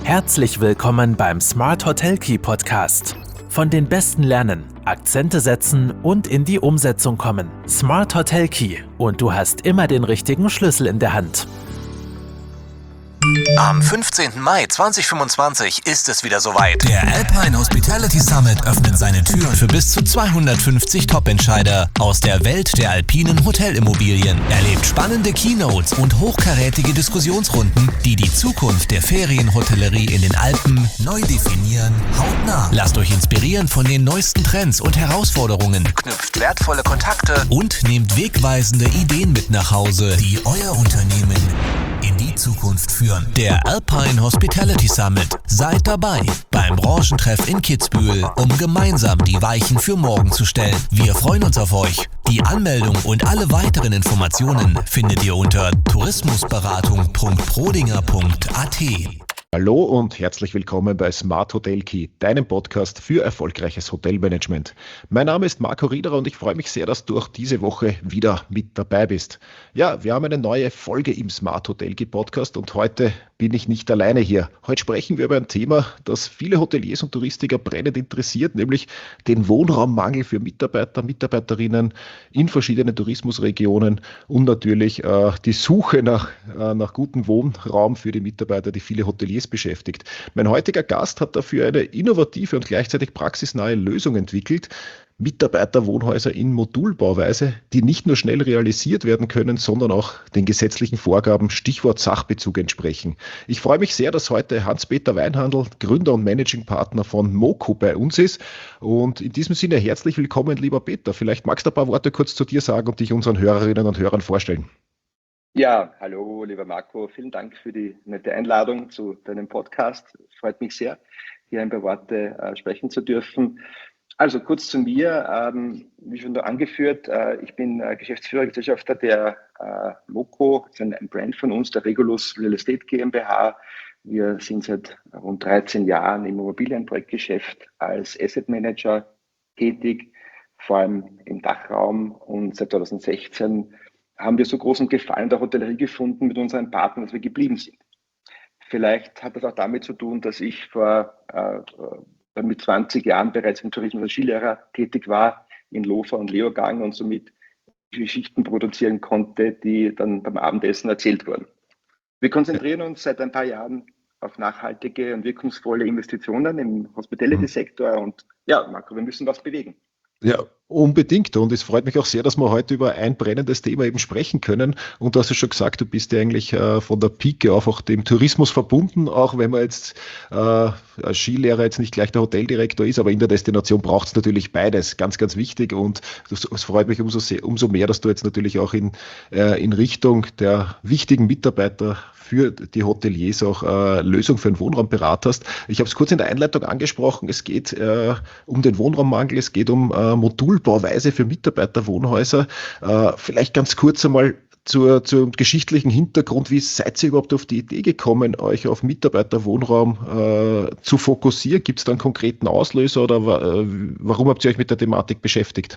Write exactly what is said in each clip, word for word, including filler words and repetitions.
Herzlich willkommen beim Smart Hotel Key Podcast. Von den Besten lernen, Akzente setzen und in die Umsetzung kommen. Smart Hotel Key und du hast immer den richtigen Schlüssel in der Hand. Am fünfzehnten Mai zweitausendfünfundzwanzig ist es wieder soweit. Der Alpine Hospitality Summit öffnet seine Türen für bis zu zweihundertfünfzig Top-Entscheider aus der Welt der alpinen Hotelimmobilien. Erlebt spannende Keynotes und hochkarätige Diskussionsrunden, die die Zukunft der Ferienhotellerie in den Alpen neu definieren, hautnah. Lasst euch inspirieren von den neuesten Trends und Herausforderungen. Knüpft wertvolle Kontakte Und nehmt wegweisende Ideen mit nach Hause, die euer Unternehmen in die Zukunft führen. Der Alpine Hospitality Summit. Seid dabei beim Branchentreff in Kitzbühel, um gemeinsam die Weichen für morgen zu stellen. Wir freuen uns auf euch. Die Anmeldung und alle weiteren Informationen findet ihr unter tourismusberatung punkt prodinger punkt a t. Hallo und herzlich willkommen bei Smart Hotel Key, deinem Podcast für erfolgreiches Hotelmanagement. Mein Name ist Marco Riederer und ich freue mich sehr, dass du auch diese Woche wieder mit dabei bist. Ja, wir haben eine neue Folge im Smart Hotel Key Podcast und heute bin ich nicht alleine hier. Heute sprechen wir über ein Thema, das viele Hoteliers und Touristiker brennend interessiert, nämlich den Wohnraummangel für Mitarbeiter, Mitarbeiterinnen in verschiedenen Tourismusregionen und natürlich äh, die Suche nach, äh, nach gutem Wohnraum für die Mitarbeiter, die viele Hoteliers beschäftigt. Mein heutiger Gast hat dafür eine innovative und gleichzeitig praxisnahe Lösung entwickelt. Mitarbeiterwohnhäuser in Modulbauweise, die nicht nur schnell realisiert werden können, sondern auch den gesetzlichen Vorgaben, Stichwort Sachbezug, entsprechen. Ich freue mich sehr, dass heute Hans-Peter Weinhandl, Gründer und Managing Partner von Moco, bei uns ist. Und in diesem Sinne herzlich willkommen, lieber Peter. Vielleicht magst du ein paar Worte kurz zu dir sagen und dich unseren Hörerinnen und Hörern vorstellen. Ja, hallo, lieber Marco. Vielen Dank für die nette Einladung zu deinem Podcast. Freut mich sehr, hier ein paar Worte äh, sprechen zu dürfen. Also kurz zu mir, ähm, wie schon da angeführt, äh, ich bin äh, Geschäftsführer, Gesellschafter der äh, Moco, das ist ein Brand von uns, der Regulus Real Estate GmbH. Wir sind seit rund dreizehn Jahren im Immobilienprojektgeschäft als Asset Manager tätig, vor allem im Dachraum, und seit zweitausendsechzehn haben wir so großen Gefallen der Hotellerie gefunden mit unseren Partnern, dass wir geblieben sind. Vielleicht hat das auch damit zu tun, dass ich vor äh, mit zwanzig Jahren bereits im Tourismus als Skilehrer tätig war, in Lofer und Leogang, und somit Geschichten produzieren konnte, die dann beim Abendessen erzählt wurden. Wir konzentrieren uns seit ein paar Jahren auf nachhaltige und wirkungsvolle Investitionen im Hospitality-Sektor und ja, Marco, wir müssen was bewegen. Ja, unbedingt. Und es freut mich auch sehr, dass wir heute über ein brennendes Thema eben sprechen können. Und du hast ja schon gesagt, du bist ja eigentlich äh, von der Pike auf auch dem Tourismus verbunden, auch wenn man jetzt äh, als Skilehrer jetzt nicht gleich der Hoteldirektor ist, aber in der Destination braucht es natürlich beides. Ganz, ganz wichtig. Und das, es freut mich umso, sehr, umso mehr, dass du jetzt natürlich auch in, äh, in Richtung der wichtigen Mitarbeiter für die Hoteliers auch äh, Lösung für einen Wohnraum beraten hast. Ich habe es kurz in der Einleitung angesprochen. Es geht äh, um den Wohnraummangel, es geht um äh, Modulbauweise für Mitarbeiterwohnhäuser. Äh, vielleicht ganz kurz einmal zur, zum geschichtlichen Hintergrund. Wie seid ihr überhaupt auf die Idee gekommen, euch auf Mitarbeiterwohnraum äh, zu fokussieren? Gibt es da einen konkreten Auslöser oder äh, warum habt ihr euch mit der Thematik beschäftigt?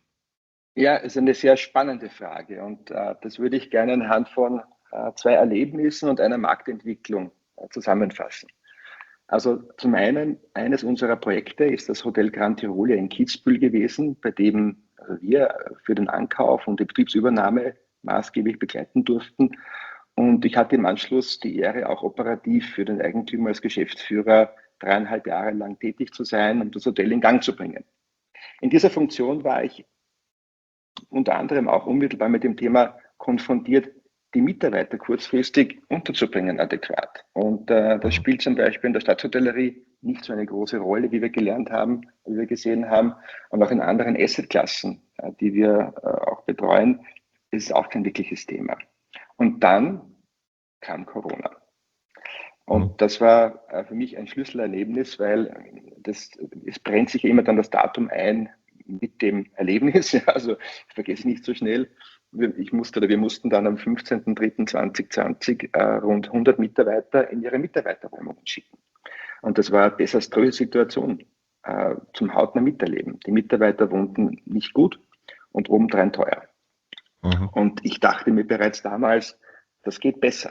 Ja, es ist eine sehr spannende Frage und äh, das würde ich gerne anhand von äh, zwei Erlebnissen und einer Marktentwicklung äh, zusammenfassen. Also zum einen, eines unserer Projekte ist das Hotel Grand Tyrolia in Kitzbühel gewesen, bei dem wir für den Ankauf und die Betriebsübernahme maßgeblich begleiten durften. Und ich hatte im Anschluss die Ehre, auch operativ für den Eigentümer als Geschäftsführer dreieinhalb Jahre lang tätig zu sein, um das Hotel in Gang zu bringen. In dieser Funktion war ich unter anderem auch unmittelbar mit dem Thema konfrontiert, die Mitarbeiter kurzfristig unterzubringen adäquat. Und äh, das spielt zum Beispiel in der Stadthotellerie nicht so eine große Rolle, wie wir gelernt haben, wie wir gesehen haben. Und auch in anderen Assetklassen, äh, die wir äh, auch betreuen, ist es auch kein wirkliches Thema. Und dann kam Corona. Und das war äh, für mich ein Schlüsselerlebnis, weil das, es brennt sich immer dann das Datum ein mit dem Erlebnis. Ja, also ich vergesse nicht so schnell. Ich musste oder wir mussten dann am fünfzehnten dritten zweitausendzwanzig äh, rund hundert Mitarbeiter in ihre Mitarbeiterwohnungen schicken. Und das war eine desaströse Situation äh, zum hautnah miterleben. Die Mitarbeiter wohnten nicht gut und obendrein teuer. Mhm. Und ich dachte mir bereits damals, das geht besser.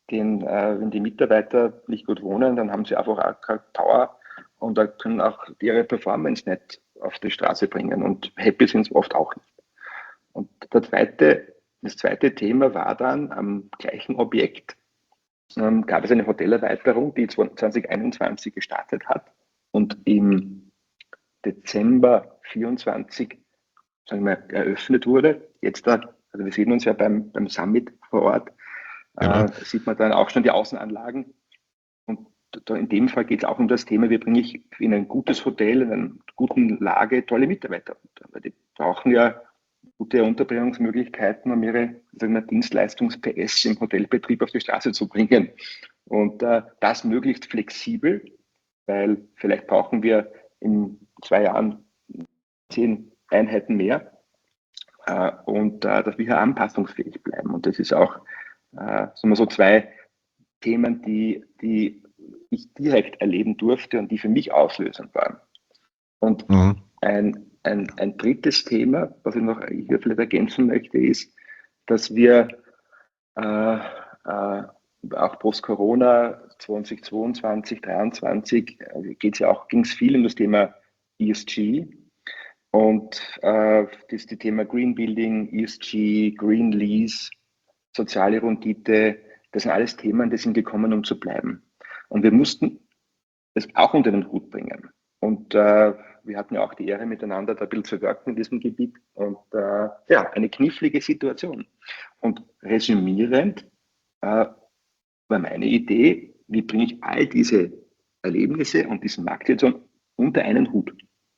den, äh, wenn die Mitarbeiter nicht gut wohnen, dann haben sie einfach auch keine Power und da können auch ihre Performance nicht auf die Straße bringen und happy sind sie oft auch nicht. Und der zweite, das zweite Thema war dann am gleichen Objekt, ähm, gab es eine Hotelerweiterung, die zwanzig einundzwanzig gestartet hat und im Dezember vierundzwanzig sagen wir, eröffnet wurde. Jetzt da, also wir sehen uns ja beim, beim Summit vor Ort, Genau. äh, sieht man dann auch schon die Außenanlagen. Und da in dem Fall geht es auch um das Thema, wie bringe ich in ein gutes Hotel, in einer guten Lage tolle Mitarbeiter unter. Weil die brauchen ja gute Unterbringungsmöglichkeiten, um ihre sagen wir, Dienstleistungs-P S im Hotelbetrieb auf die Straße zu bringen. Und äh, das möglichst flexibel, weil vielleicht brauchen wir in zwei Jahren zehn Einheiten mehr äh, und äh, dass wir hier anpassungsfähig bleiben. Und das ist auch äh, sagen wir so zwei Themen, die, die ich direkt erleben durfte und die für mich auslösend waren. Und Mhm. ein, ein, ein drittes Thema, was ich noch hier vielleicht ergänzen möchte, ist, dass wir äh, äh, auch post-Corona zweitausendzweiundzwanzig, dreiundzwanzig äh, geht's ja auch, ging es viel um das Thema E S G und äh, das die Thema Green Building, E S G, Green Lease, soziale Rendite, das sind alles Themen, die sind gekommen, um zu bleiben. Und wir mussten das auch unter den Hut bringen. Und äh, wir hatten ja auch die Ehre, miteinander da ein bisschen zu wirken in diesem Gebiet. Und äh, ja, eine knifflige Situation. Und resümierend äh, war meine Idee, wie bringe ich all diese Erlebnisse und diesen Marktsituation unter einen Hut?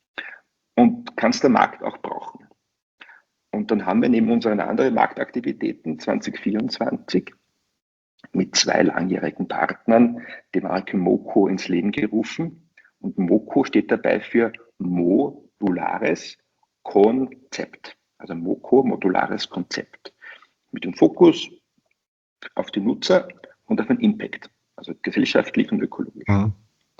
Und kann es der Markt auch brauchen? Und dann haben wir neben unseren anderen Marktaktivitäten zwanzig vierundzwanzig mit zwei langjährigen Partnern die Marke Moco ins Leben gerufen. Und Moco steht dabei für Modulares Konzept. Also Moco, modulares Konzept. Mit dem Fokus auf die Nutzer und auf den Impact, also gesellschaftlich und ökologisch. Mhm.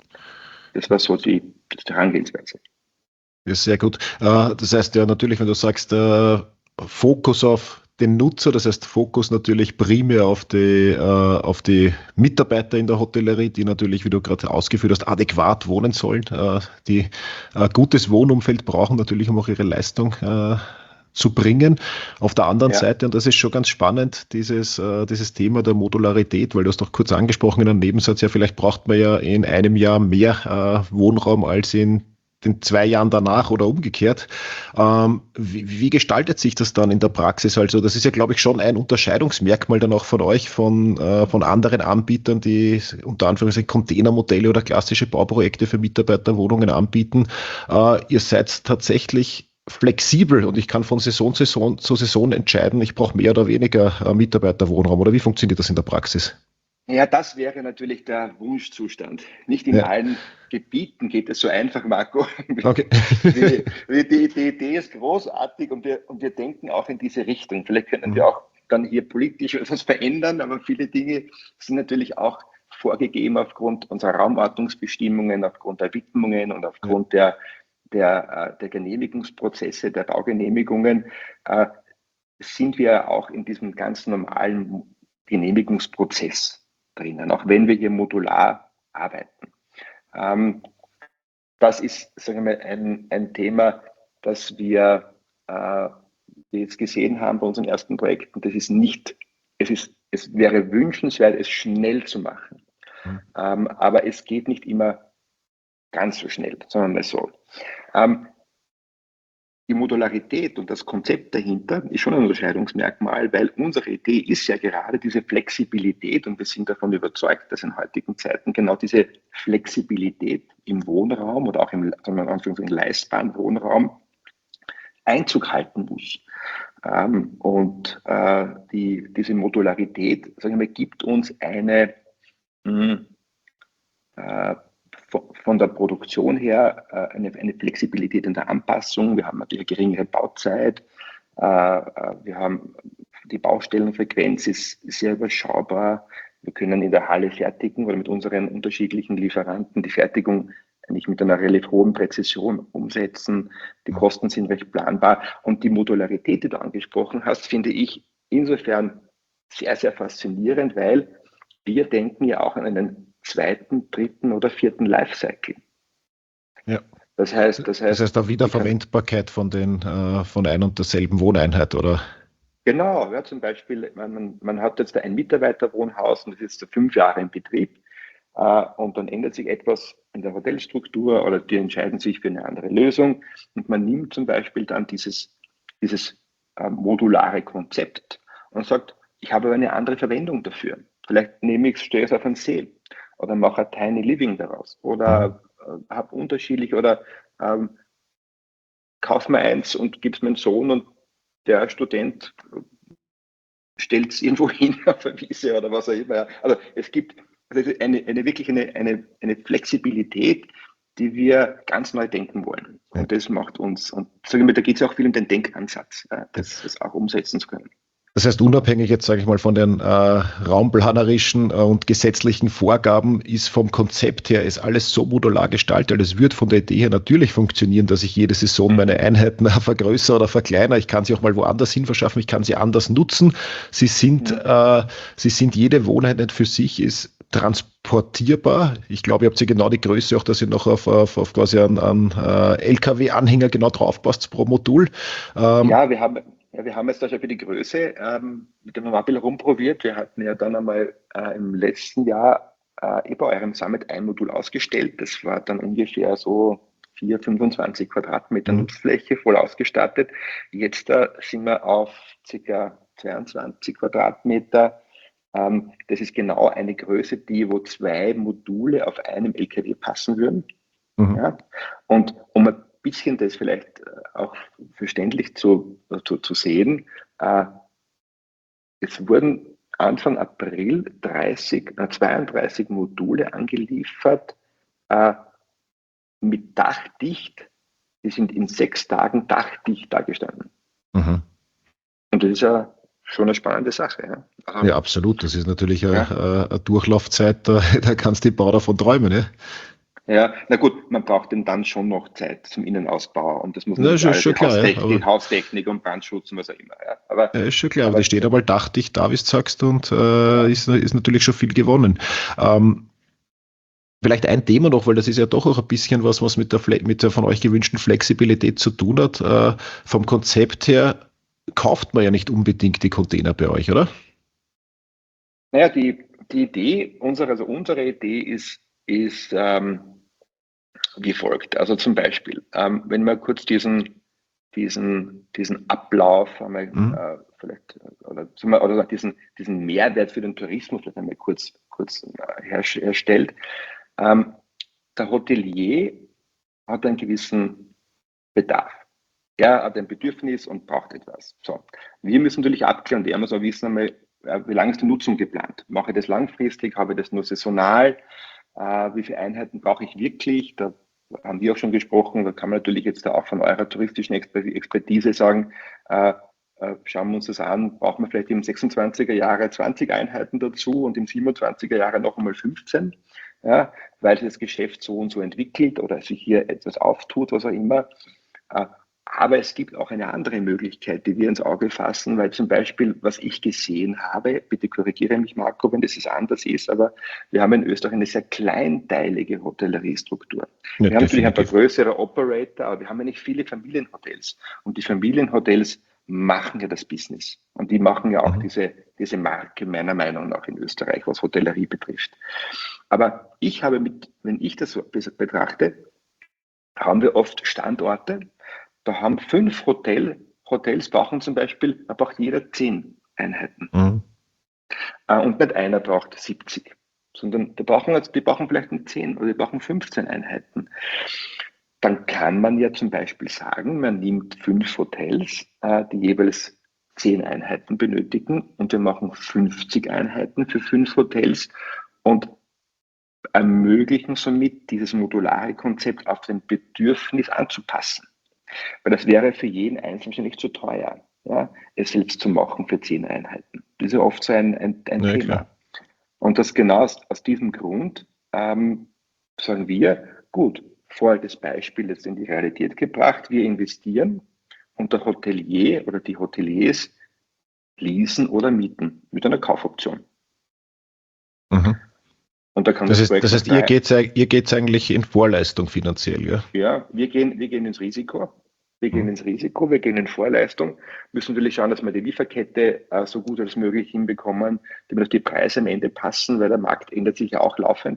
Das war so die, die Herangehensweise. Ja, sehr gut. Äh, Das heißt ja natürlich, wenn du sagst, äh, Fokus auf den Nutzer, das heißt Fokus natürlich primär auf die, äh, auf die Mitarbeiter in der Hotellerie, die natürlich, wie du gerade ausgeführt hast, adäquat wohnen sollen, äh, die ein gutes Wohnumfeld brauchen, natürlich um auch ihre Leistung äh, zu bringen. Auf der anderen Ja. Seite, und das ist schon ganz spannend, dieses, äh, dieses Thema der Modularität, weil du hast doch kurz angesprochen in einem Nebensatz, ja, vielleicht braucht man ja in einem Jahr mehr äh, Wohnraum als in den zwei Jahren danach oder umgekehrt. Ähm, wie, wie gestaltet sich das dann in der Praxis? Also das ist ja, glaube ich, schon ein Unterscheidungsmerkmal dann auch von euch, von, äh, von anderen Anbietern, die unter Anführungszeichen Containermodelle oder klassische Bauprojekte für Mitarbeiterwohnungen anbieten. Äh, ihr seid tatsächlich flexibel und ich kann von Saison zu Saison, zu Saison entscheiden, ich brauche mehr oder weniger äh, Mitarbeiterwohnraum. Oder wie funktioniert das in der Praxis? Ja, das wäre natürlich der Wunschzustand. Nicht in Ja. allen Gebieten geht es so einfach, Marco. Okay. Die, die, die, die Idee ist großartig und wir, und wir denken auch in diese Richtung. Vielleicht können Mhm. wir auch dann hier politisch etwas verändern, aber viele Dinge sind natürlich auch vorgegeben aufgrund unserer Raumordnungsbestimmungen, aufgrund der Widmungen und aufgrund der, der, der Genehmigungsprozesse, der Baugenehmigungen, äh, sind wir auch in diesem ganz normalen Genehmigungsprozess drinnen, auch wenn wir hier modular arbeiten. Ähm, das ist, sagen wir mal, ein, ein Thema, das wir äh, jetzt gesehen haben bei unseren ersten Projekten. Das ist nicht, es ist, es wäre wünschenswert, es schnell zu machen. Mhm. Ähm, aber es geht nicht immer ganz so schnell, sondern mal so. Ähm, Die Modularität und das Konzept dahinter ist schon ein Unterscheidungsmerkmal, weil unsere Idee ist ja gerade diese Flexibilität und wir sind davon überzeugt, dass in heutigen Zeiten genau diese Flexibilität im Wohnraum oder auch im, im leistbaren Wohnraum Einzug halten muss. Ähm, und äh, die, diese Modularität, sagen wir, gibt uns eine mh, äh, von der Produktion her äh, eine, eine Flexibilität in der Anpassung. Wir haben natürlich eine geringere Bauzeit. Äh, wir haben die Baustellenfrequenz ist sehr überschaubar. Wir können in der Halle fertigen oder mit unseren unterschiedlichen Lieferanten die Fertigung eigentlich mit einer relativ hohen Präzision umsetzen. Die Kosten sind recht planbar. Und die Modularität, die du angesprochen hast, finde ich insofern sehr, sehr faszinierend, weil wir denken ja auch an einen zweiten, dritten oder vierten Lifecycle. Ja. Das heißt, das heißt, das heißt auch Wiederverwendbarkeit von den äh, von ein und derselben Wohneinheit, oder? Genau, ja, zum Beispiel, man, man hat jetzt ein Mitarbeiterwohnhaus und das ist jetzt fünf Jahre in Betrieb äh, und dann ändert sich etwas in der Hotelstruktur oder die entscheiden sich für eine andere Lösung und man nimmt zum Beispiel dann dieses, dieses äh, modulare Konzept und sagt, ich habe aber eine andere Verwendung dafür. Vielleicht nehme ich, stehe es auf einen See oder mache ein Tiny Living daraus oder äh, habe unterschiedlich oder ähm, kauf mir eins und gib es meinem Sohn und der Student stellt es irgendwo hin auf der Wiese oder was auch immer. Also es gibt also eine, eine wirklich eine, eine, eine Flexibilität, die wir ganz neu denken wollen. Und das macht uns, und sagen wir, da geht es auch viel um den Denkansatz, das, das auch umsetzen zu können. Das heißt, unabhängig jetzt, sage ich mal, von den äh, raumplanerischen äh, und gesetzlichen Vorgaben, ist vom Konzept her, ist alles so modular gestaltet. Es wird von der Idee her natürlich funktionieren, dass ich jede Saison meine Einheiten vergrößere oder verkleinere. Ich kann sie auch mal woanders hin verschaffen, ich kann sie anders nutzen. Sie sind, ja. äh, sie sind jede Wohneinheit für sich ist transportierbar. Ich glaube, ihr habt sie genau die Größe, auch dass ihr noch auf, auf, auf quasi einen, einen äh, L K W-Anhänger genau draufpasst pro Modul. Ähm, ja, wir haben Ja, wir haben jetzt da schon für die Größe ähm, mit dem Mobil rumprobiert. Wir hatten ja dann einmal äh, im letzten Jahr äh, eh bei eurem Summit ein Modul ausgestellt. Das war dann ungefähr so vier, fünfundzwanzig Quadratmeter mhm. Nutzfläche voll ausgestattet. Jetzt äh, sind wir auf ca. zweiundzwanzig Quadratmeter. Ähm, das ist genau eine Größe, die wo zwei Module auf einem L K W passen würden. Mhm. Ja? Und um ein bisschen das vielleicht auch verständlich zu, zu, zu sehen. Äh, es wurden Anfang April dreißig, äh, zweiunddreißig Module angeliefert äh, mit dachdicht. Die sind in sechs Tagen dachdicht dagestanden. Mhm. Und das ist ja schon eine spannende Sache. Ja, also, ja absolut. Das ist natürlich ja. eine, eine Durchlaufzeit, da, da kannst du die Bau davon träumen. Ja? Ja, na gut, man braucht denn dann schon noch Zeit zum Innenausbau und das muss man ja, ist schon die, klar, Haustechnik, ja, die Haustechnik und Brandschutz und was auch immer. Ja, aber, ja ist schon klar, aber die steht einmal dachdicht da, wie du sagst, und äh, ja. ist, ist natürlich schon viel gewonnen. Ähm, vielleicht ein Thema noch, weil das ist ja doch auch ein bisschen was, was mit der, mit der von euch gewünschten Flexibilität zu tun hat. Äh, vom Konzept her kauft man ja nicht unbedingt die Container bei euch, oder? Naja, die, die Idee, unsere, also unsere Idee ist, ist ähm, wie folgt. Also zum Beispiel, ähm, wenn wir kurz diesen, diesen, diesen Ablauf einmal mhm. äh, vielleicht oder, oder diesen, diesen Mehrwert für den Tourismus vielleicht einmal kurz, kurz äh, herstellt. Ähm, der Hotelier hat einen gewissen Bedarf. Er hat ein Bedürfnis und braucht etwas. So. Wir müssen natürlich abklären, der muss auch wissen, einmal, wie lange ist die Nutzung geplant? Mache ich das langfristig? Habe ich das nur saisonal? Äh, wie viele Einheiten brauche ich wirklich? Da haben wir auch schon gesprochen. Da kann man natürlich jetzt auch von eurer touristischen Expertise sagen, äh, äh, schauen wir uns das an, brauchen wir vielleicht im sechsundzwanziger Jahre zwanzig Einheiten dazu und im siebenundzwanziger Jahre noch einmal fünfzehn, ja, weil sich das Geschäft so und so entwickelt oder sich hier etwas auftut, was auch immer. Äh, Aber es gibt auch eine andere Möglichkeit, die wir ins Auge fassen, weil zum Beispiel, was ich gesehen habe, bitte korrigiere mich, Marco, wenn das anders ist, aber wir haben in Österreich eine sehr kleinteilige Hotelleriestruktur. Ja, wir haben natürlich ein paar größere Operator, aber wir haben ja nicht viele Familienhotels. Und die Familienhotels machen ja das Business. Und die machen ja auch mhm. diese, diese Marke meiner Meinung nach in Österreich, was Hotellerie betrifft. Aber ich habe mit, wenn ich das so betrachte, haben wir oft Standorte. Da haben fünf Hotel, Hotels brauchen zum Beispiel, da braucht jeder zehn Einheiten. Mhm. Und nicht einer braucht siebzig, sondern die brauchen, die brauchen vielleicht nicht zehn oder die brauchen fünfzehn Einheiten. Dann kann man ja zum Beispiel sagen, man nimmt fünf Hotels, die jeweils zehn Einheiten benötigen und wir machen fünfzig Einheiten für fünf Hotels und ermöglichen somit dieses modulare Konzept auf den Bedürfnis anzupassen. Weil das wäre für jeden Einzelnen nicht zu teuer, ja, es selbst zu machen für zehn Einheiten. Das ist ja oft so ein, ein, ein ja, Thema. Klar. Und das genau aus, aus diesem Grund ähm, sagen wir, gut, vorher das Beispiel jetzt in die Realität gebracht, wir investieren und der Hotelier oder die Hoteliers leasen oder mieten mit einer Kaufoption. Mhm. Und da kann Das das heißt, Projekt das heißt frei- ihr geht ihr geht's eigentlich in Vorleistung finanziell, ja? Ja, wir gehen, wir gehen ins Risiko. Wir gehen Mhm. ins Risiko, wir gehen in Vorleistung, müssen natürlich schauen, dass wir die Lieferkette äh, so gut als möglich hinbekommen, damit auch die Preise am Ende passen, weil der Markt ändert sich ja auch laufend.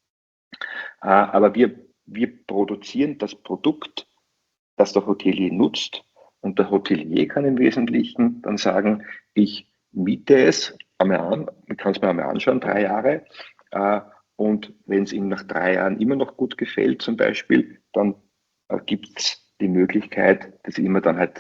Äh, aber wir, wir produzieren das Produkt, das der Hotelier nutzt, und der Hotelier kann im Wesentlichen dann sagen, ich miete es einmal an, ich kann es mir einmal anschauen, drei Jahre, äh, und wenn es ihm nach drei Jahren immer noch gut gefällt zum Beispiel, dann äh, gibt es die Möglichkeit, dass ich immer dann halt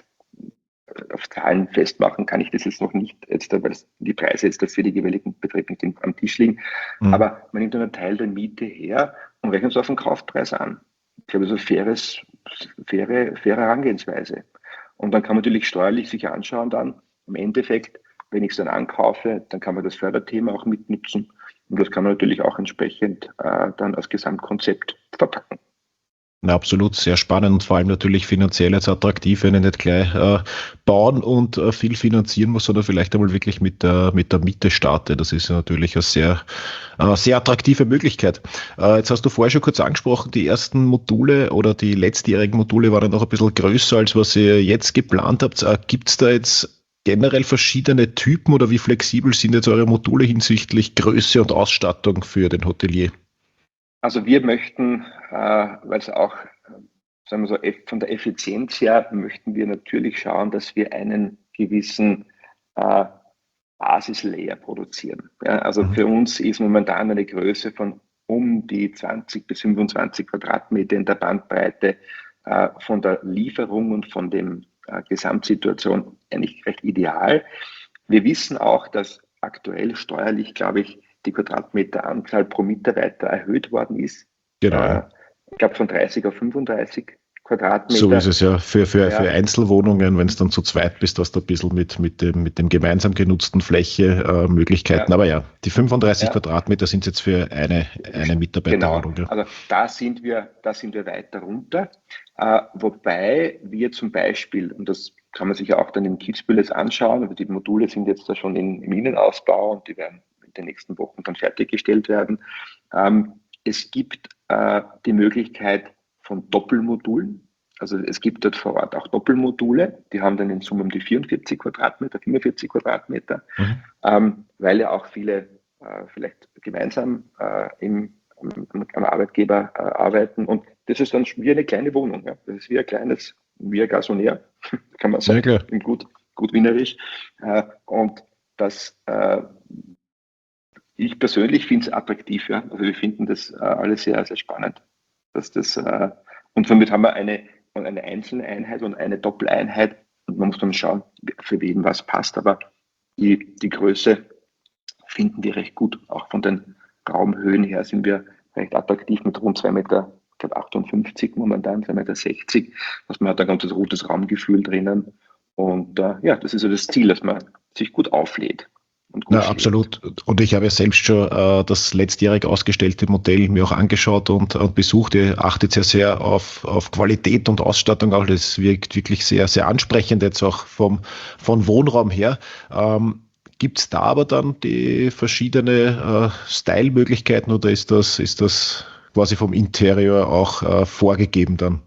äh, auf Zahlen festmachen kann ich das jetzt noch nicht, jetzt, weil die Preise jetzt für die jeweiligen Betriebe nicht am Tisch liegen, Mhm. aber man nimmt dann einen Teil der Miete her und rechnet es auf den Kaufpreis an. Ich glaube, das ist eine faires, faire, faire Herangehensweise. Und dann kann man natürlich steuerlich sich anschauen dann, im Endeffekt, wenn ich es dann ankaufe, dann kann man das Förderthema auch mitnutzen. Und das kann man natürlich auch entsprechend äh, dann als Gesamtkonzept verpacken. Na, absolut, sehr spannend und vor allem natürlich finanziell jetzt attraktiv, wenn ich nicht gleich äh, bauen und äh, viel finanzieren muss, sondern vielleicht einmal wirklich mit der, mit der Miete starte. Das ist ja natürlich eine sehr, äh, sehr attraktive Möglichkeit. Äh, jetzt hast du vorher schon kurz angesprochen, die ersten Module oder die letztjährigen Module waren noch ein bisschen größer, als was ihr jetzt geplant habt. Äh, Gibt es da jetzt generell verschiedene Typen oder wie flexibel sind jetzt eure Module hinsichtlich Größe und Ausstattung für den Hotelier? Also wir möchten, äh, weil es auch, äh, sagen wir so, eff- von der Effizienz her, möchten wir natürlich schauen, dass wir einen gewissen äh, Basislayer produzieren. Ja, also Mhm. für uns ist momentan eine Größe von um die zwanzig bis fünfundzwanzig Quadratmeter in der Bandbreite äh, von der Lieferung und von der äh, Gesamtsituation eigentlich recht ideal. Wir wissen auch, dass aktuell steuerlich, glaube ich, die Quadratmeteranzahl pro Mitarbeiter erhöht worden ist. Genau, Äh, ja. ich glaube von dreißig auf fünfunddreißig So Quadratmeter. ist es ja für, für, für Ja, Einzelwohnungen, wenn es dann zu zweit bist, hast du ein bisschen mit, mit, dem, mit dem gemeinsam genutzten Fläche äh, Möglichkeiten. ja, Aber ja, die fünfunddreißig ja. Quadratmeter sind jetzt für eine, eine Genau, Mitarbeiterwohnung. Ja. also da sind wir, da sind wir weiter runter. Äh, wobei wir zum Beispiel, und das kann man sich ja auch dann in Kitzbühel jetzt anschauen, aber die Module sind jetzt da schon in, im Innenausbau und die werden in den nächsten Wochen dann fertiggestellt werden. Ähm, es gibt äh, die Möglichkeit von Doppelmodulen. Also es gibt dort vor Ort auch Doppelmodule, die haben dann in Summe um die vierundvierzig Quadratmeter, fünfundvierzig Quadratmeter, Mhm. ähm, weil ja auch viele äh, vielleicht gemeinsam äh, im, am, am Arbeitgeber äh, arbeiten. Und das ist dann wie eine kleine Wohnung. Ja? Das ist wie ein kleines, wie ein Gasonär, kann man Ja, sagen, klar. in gut, gut wienerisch. Äh, und das, äh, ich persönlich finde es attraktiv. Ja? Also wir finden das äh, alles sehr, sehr spannend. Dass das, äh, und somit haben wir eine, eine einzelne Einheit und eine Doppeleinheit. Und man muss dann schauen, für wen was passt. Aber die, die Größe finden wir recht gut. Auch von den Raumhöhen her sind wir recht attraktiv mit rund zwei Meter, ich glaube achtundfünfzig momentan, zwei Meter sechzig. Also man hat ein ganzes gutes Raumgefühl drinnen. Und äh, ja, das ist so das Ziel, dass man sich gut auflädt. Und gut Na, schläft. absolut. Und ich habe ja selbst schon äh, das letztjährig ausgestellte Modell mir auch angeschaut und, und besucht. Ihr achtet sehr, sehr auf, auf Qualität und Ausstattung. Auch das wirkt wirklich sehr, sehr ansprechend, jetzt auch vom, vom Wohnraum her. Ähm, Gibt es da aber dann die verschiedene äh, Style-Möglichkeiten oder ist das, ist das quasi vom Interieur auch äh, vorgegeben dann?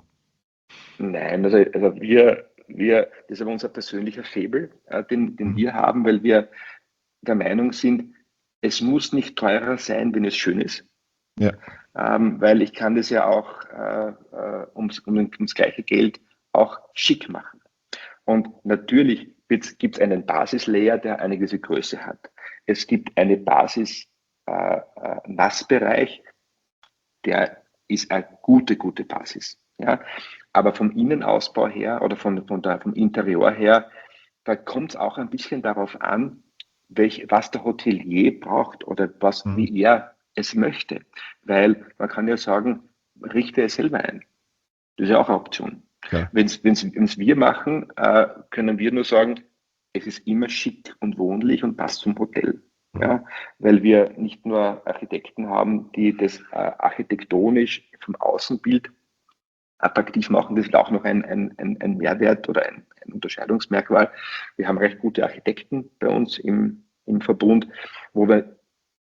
Nein, also, also wir, wir, das ist aber unser persönlicher Faible, äh, den, den Mhm. wir haben, weil wir der Meinung sind, es muss nicht teurer sein, wenn es schön ist. Ja. Ähm, weil ich kann das ja auch äh, äh, ums, um, ums gleiche Geld auch schick machen. Und natürlich gibt es einen Basislayer, der eine gewisse Größe hat. Es gibt eine Basis-Nassbereich, äh, äh, der ist eine gute, gute Basis. Ja? Aber vom Innenausbau her oder von, von der, vom Interieur her, da kommt es auch ein bisschen darauf an, welch, was der Hotelier braucht oder was, Mhm. wie er es möchte. Weil man kann ja sagen, richte es selber ein. Das ist ja auch eine Option. Ja. Wenn es wir machen, äh, können wir nur sagen, es ist immer schick und wohnlich und passt zum Hotel. Mhm. Ja, weil wir nicht nur Architekten haben, die das äh, architektonisch vom Außenbild attraktiv machen. Das ist auch noch ein, ein, ein, ein Mehrwert oder ein, ein Unterscheidungsmerkmal. Wir haben recht gute Architekten bei uns im, im Verbund, wo wir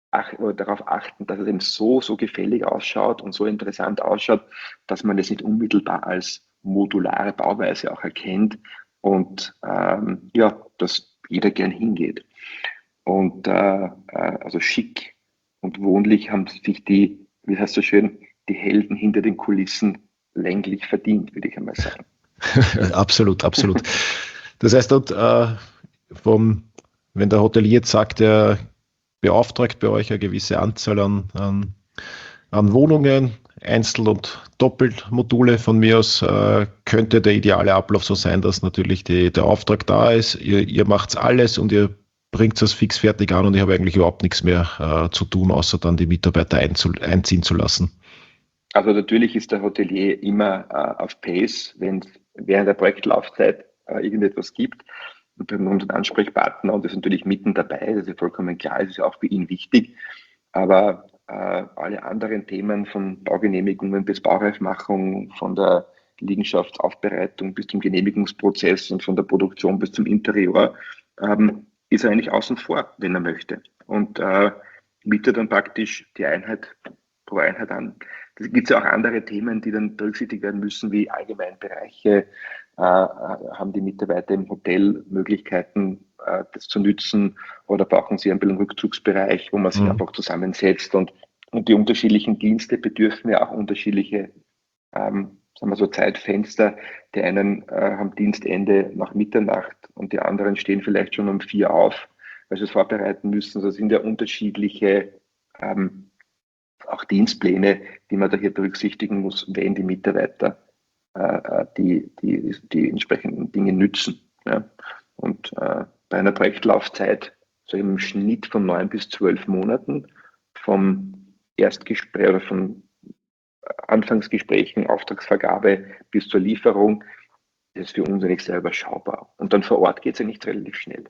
ach, oder darauf achten, dass es eben so, so gefällig ausschaut und so interessant ausschaut, dass man es nicht unmittelbar als modulare Bauweise auch erkennt und ähm, ja, dass jeder gern hingeht. Und äh, äh, also schick und wohnlich haben sich die, wie heißt so schön, die Helden hinter den Kulissen länglich verdient, würde ich einmal sagen. Absolut, absolut. Das heißt, dort, äh, vom, wenn der Hotelier jetzt sagt, er beauftragt bei euch eine gewisse Anzahl an, an, an Wohnungen, Einzel- und Doppelmodule von mir aus, äh, könnte der ideale Ablauf so sein, dass natürlich die, der Auftrag da ist, ihr, ihr macht alles und ihr bringt es fix fertig an und ich habe eigentlich überhaupt nichts mehr äh, zu tun, außer dann die Mitarbeiter einzu, einziehen zu lassen. Also natürlich ist der Hotelier immer äh, auf Pace, wenn es während der Projektlaufzeit äh, irgendetwas gibt. Und bei unseren Ansprechpartner und das ist natürlich mitten dabei, das ist vollkommen klar, das ist auch für ihn wichtig. Aber äh, alle anderen Themen von Baugenehmigungen bis Baureifmachung, von der Liegenschaftsaufbereitung bis zum Genehmigungsprozess und von der Produktion bis zum Interieur, ähm, ist er eigentlich außen vor, wenn er möchte. Und äh, bietet dann praktisch die Einheit pro Einheit an. Da gibt es ja auch andere Themen, die dann berücksichtigt werden müssen, wie Allgemeinbereiche. Äh, haben die Mitarbeiter im Hotel Möglichkeiten, äh, das zu nützen, oder brauchen sie einen Rückzugsbereich, wo man sich mhm. einfach zusammensetzt, und, und die unterschiedlichen Dienste bedürfen ja auch unterschiedliche ähm, sagen wir so Zeitfenster. Die einen äh, haben Dienstende nach Mitternacht und die anderen stehen vielleicht schon um vier auf, weil sie es vorbereiten müssen. Das sind ja unterschiedliche ähm, auch Dienstpläne, die man da hier berücksichtigen muss, wenn die Mitarbeiter äh, die, die, die entsprechenden Dinge nützen. Ja. Und äh, bei einer Projektlaufzeit so im Schnitt von neun bis zwölf Monaten vom Erstgespräch oder von Anfangsgesprächen, Auftragsvergabe bis zur Lieferung, ist für uns eigentlich sehr überschaubar. Und dann vor Ort geht es eigentlich relativ schnell.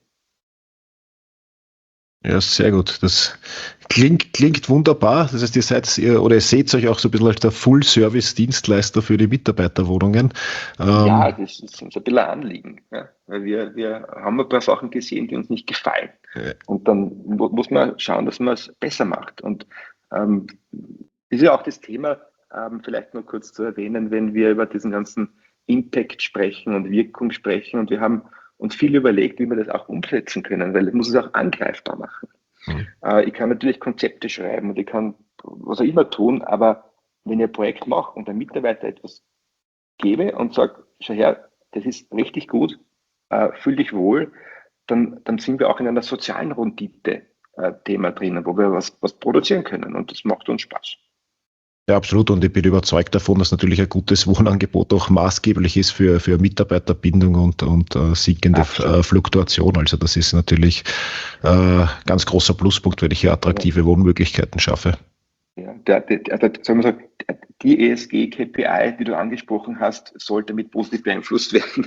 Ja, sehr gut. Das klingt, klingt wunderbar. Das heißt, ihr seid ihr, oder ihr seht euch auch so ein bisschen als der Full-Service-Dienstleister für die Mitarbeiterwohnungen. Ähm, ja, das ist uns ein bisschen ein Anliegen. Ja. Weil wir, wir haben ein paar Sachen gesehen, die uns nicht gefallen. Ja. Und dann muss man schauen, dass man es besser macht. Und ähm, ist ja auch das Thema, ähm, vielleicht nur kurz zu erwähnen, wenn wir über diesen ganzen Impact sprechen und Wirkung sprechen, und wir haben uns viel überlegt, wie wir das auch umsetzen können, weil ich muss es auch angreifbar machen. Mhm. Äh, ich kann natürlich Konzepte schreiben und ich kann was auch immer tun, aber wenn ich ein Projekt mache und einem Mitarbeiter etwas gebe und sage, schau her, das ist richtig gut, äh, fühl dich wohl, dann, dann sind wir auch in einer sozialen Rendite-Thema drinnen, wo wir was, was produzieren können, und das macht uns Spaß. Ja, absolut. Und ich bin überzeugt davon, dass natürlich ein gutes Wohnangebot auch maßgeblich ist für, für Mitarbeiterbindung und, und äh, sinkende äh, Fluktuation. Also das ist natürlich äh, ganz großer Pluspunkt, wenn ich hier attraktive ja. Wohnmöglichkeiten schaffe. Ja, der, der, der, sagen wir so, die E S G-K P I, die du angesprochen hast, sollte mit positiv beeinflusst werden.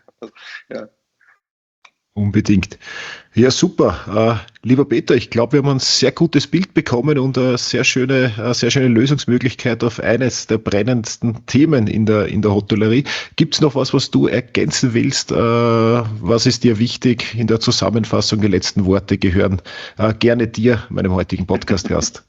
ja. Unbedingt. Ja, super. Äh, lieber Peter, ich glaube, wir haben ein sehr gutes Bild bekommen und eine sehr schöne, eine sehr schöne Lösungsmöglichkeit auf eines der brennendsten Themen in der, in der Hotellerie. Gibt es noch was, was du ergänzen willst? Äh, was ist dir wichtig in der Zusammenfassung? Die letzten Worte gehören äh, gerne dir, meinem heutigen Podcast-Gast.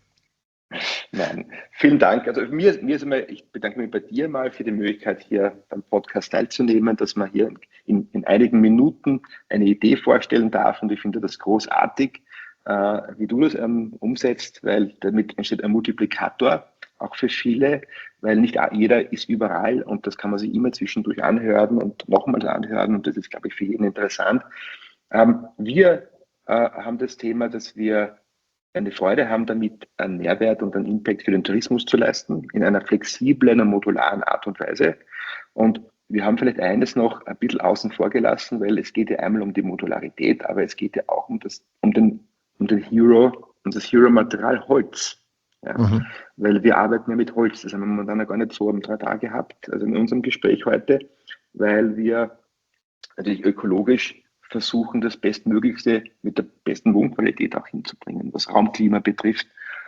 Nein, vielen Dank. Also mir, mir ist einmal, ich bedanke mich bei dir mal für die Möglichkeit, hier beim Podcast teilzunehmen, dass man hier in, in einigen Minuten eine Idee vorstellen darf, und ich finde das großartig, äh, wie du das ähm, umsetzt, weil damit entsteht ein Multiplikator, auch für viele, weil nicht jeder ist überall, und das kann man sich immer zwischendurch anhören und nochmals anhören, und das ist, glaube ich, für jeden interessant. Ähm, wir äh, haben das Thema, dass wir eine Freude haben, damit einen Mehrwert und einen Impact für den Tourismus zu leisten, in einer flexiblen und modularen Art und Weise. Und wir haben vielleicht eines noch ein bisschen außen vor gelassen, weil es geht ja einmal um die Modularität, aber es geht ja auch um, das, um, den, um den Hero, um das Hero-Material Holz. Ja. Mhm. Weil wir arbeiten ja mit Holz, das haben wir momentan gar nicht so am Radar gehabt, also in unserem Gespräch heute, weil wir natürlich ökologisch versuchen, das Bestmöglichste mit der besten Wohnqualität auch hinzubringen, was Raumklima betrifft.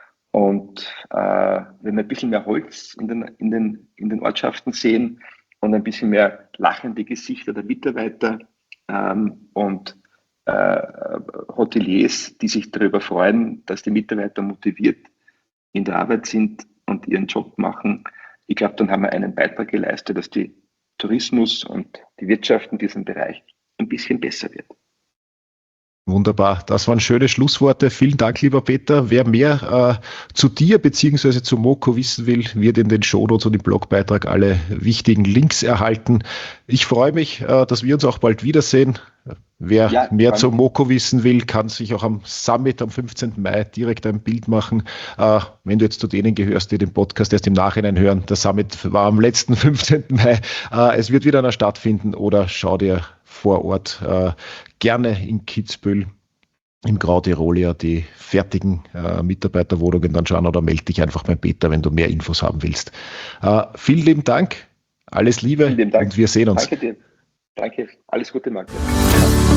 Und äh, wenn wir ein bisschen mehr Holz in den, in, den, in den Ortschaften sehen und ein bisschen mehr lachende Gesichter der Mitarbeiter ähm, und äh, Hoteliers, die sich darüber freuen, dass die Mitarbeiter motiviert in der Arbeit sind und ihren Job machen. Ich glaube, dann haben wir einen Beitrag geleistet, dass die Tourismus und die Wirtschaft in diesem Bereich ein bisschen besser wird. Wunderbar, das waren schöne Schlussworte. Vielen Dank, lieber Peter. Wer mehr äh, zu dir bzw. zu Moco wissen will, wird in den Shownotes und im Blogbeitrag alle wichtigen Links erhalten. Ich freue mich, äh, dass wir uns auch bald wiedersehen. Wer ja, mehr zu Moco wissen will, kann sich auch am Summit am fünfzehnten Mai direkt ein Bild machen. Äh, wenn du jetzt zu denen gehörst, die den Podcast erst im Nachhinein hören, der Summit war am letzten fünfzehnten Mai. Äh, es wird wieder einer stattfinden oder schau dir vor Ort äh, gerne in Kitzbühel im Grau-Tirolia die fertigen äh, Mitarbeiterwohnungen dann schauen oder melde dich einfach beim Peter, wenn du mehr Infos haben willst. Äh, vielen lieben Dank, alles Liebe lieben Dank. Und wir sehen uns. Danke dir. Danke, alles Gute, Marco.